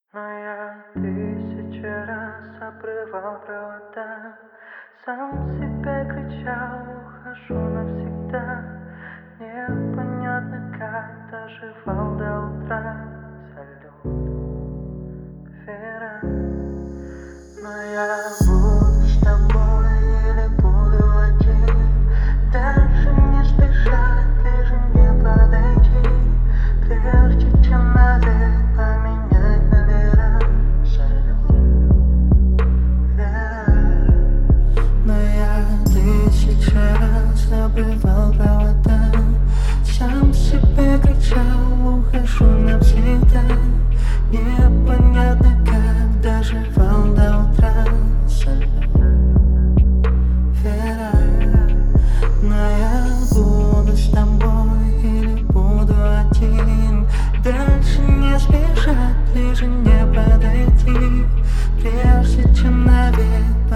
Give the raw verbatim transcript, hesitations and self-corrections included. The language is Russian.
Но я тысячи раз обрывал провода, сам себе кричал: ухожу навсегда. Непонятно, как доживал до утра. Салют, Вера. Но я буду с тобой или буду один. Дальше не спешать, ближе не подойти, прежде чем навек поменять номера. Салют, Вера. Но я тысячи раз обрывал провода, сам себе кричал: ухожу навсегда. Непонятно, как доживал до утра. Салют, Вера. Но я буду с тобой или буду один. Дальше не спешать, ближе не подойти, прежде чем навек